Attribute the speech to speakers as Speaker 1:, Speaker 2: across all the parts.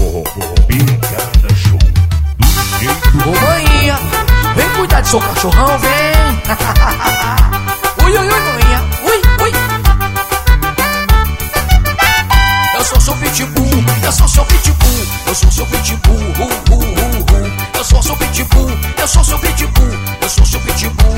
Speaker 1: Pegada Show do jeito.
Speaker 2: Ô maninha, vem cuidar de seu cachorrão, vem. Ui, ui, ui, maninha, ui, ui. Eu sou seu pitbull, eu sou seu pitbull, eu sou seu pitbull, eu sou seu pitbull, eu sou seu pitbull, eu sou seu pitbull,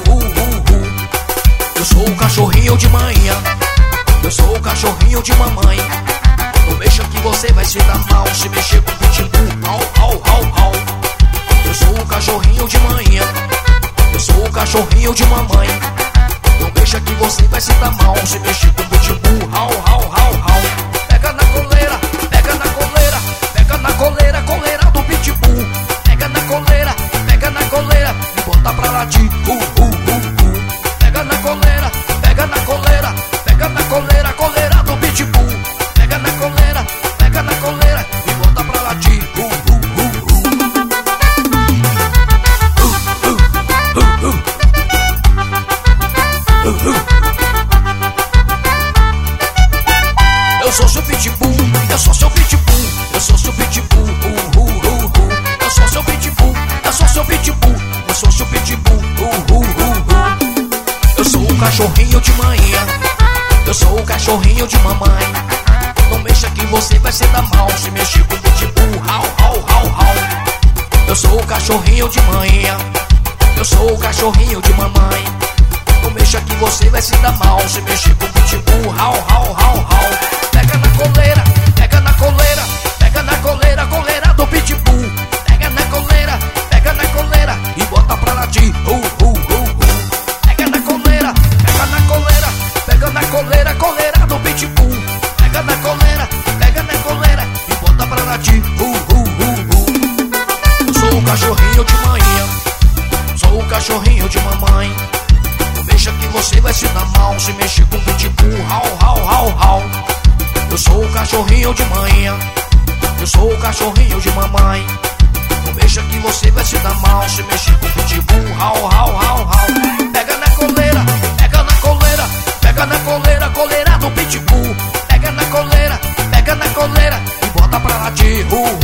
Speaker 2: eu sou o cachorrinho de manhã, eu sou o cachorrinho de mamãe. Não mexa que você vai se dar mal se mexer com o pitbull, au, au, au, au. Eu sou o cachorrinho de manhã, eu sou o cachorrinho de mamãe. Não mexa que você vai se dar mal se mexer com o pitbull, au, au, au, au. Pega na coleira, pega na coleira, pega na coleira, coleira do pitbull. Pega na coleira e bota pra latir, Pega na coleira, pega na coleira, pega na coleira, coleira do pitbull. Pega na coleira e bota pra latir, Eu sou seu pitbull, eu sou seu pitbull, eu sou seu pitbull, eu sou seu pitbull, eu sou seu pitbull, eu sou seu pitbull, Eu sou o cachorrinho de manhã, eu sou o cachorrinho de mamãe. Não mexa que você vai se dar mal se mexer com o pitbull, au, au, au, au. Eu sou o cachorrinho de manhã, eu sou o cachorrinho de mamãe. Não mexa que você vai se dar mal se mexer com o pitbull, au, au, au, au. Pega na coleira, pega na coleira, pega na coleira, coleira do pitbull. Pega na coleira e bota pra latir, Pega na coleira, pega na coleira, pega na coleira, coleira do pitbull. Pega na coleira e bota pra latir, Eu sou o cachorrinho de manhã, sou o cachorrinho de mamãe. Não mexa que você vai se dar mal se mexer com o pitbull, au, au, au, au. Eu sou o cachorrinho de manhã, eu sou o cachorrinho de mamãe. Não mexa que você vai se dar mal se mexer com o pitbull, au, au, au, au. Pega na coleira, pega na coleira, pega na coleira, coleira do pitbull. Pega na coleira e bota pra latir,